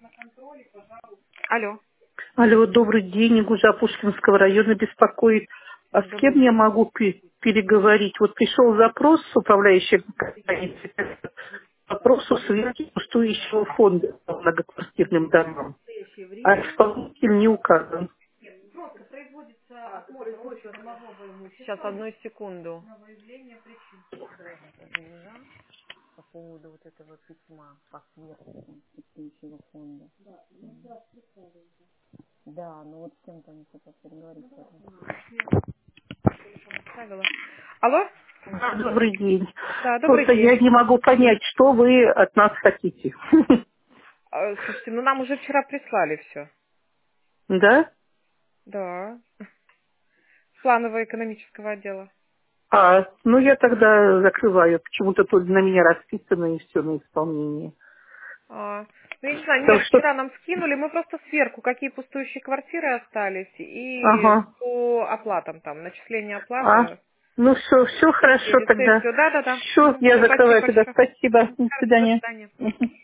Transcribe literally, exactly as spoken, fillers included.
Алло. Алло, добрый день, Игужа Пушкинского района беспокоит. А с кем Добрый я день. могу пе- переговорить? Вот пришел запрос с управляющей компанией по вопросу связи пустующего фонда по многоквартирным домам. А исполнитель не указан. Сейчас, одну секунду. Да, по поводу вот этого письма по сверху текущего фонда. Да, ну вот с кем-то они хотят переговорить. Правило. Алло? Да, добрый день. Да, добрый Просто день. я не могу понять, что вы от нас хотите. А, слушайте, ну нам уже вчера прислали все. Да? Да. С планового экономического отдела. А, ну я тогда закрываю. Почему-то тут на меня расписано и все на исполнение. А, ну, я не знаю, Так нет, что, вчера нам скинули, мы просто сверху, какие пустующие квартиры остались, и ага. по оплатам там, начисление А, оплаты. ну все, все хорошо Перечислили, тогда. все, да-да-да. Все, я Все, спасибо закрываю тогда. большое. Спасибо. Мгм. До Хорошо, до свидания. свидания. Мгм.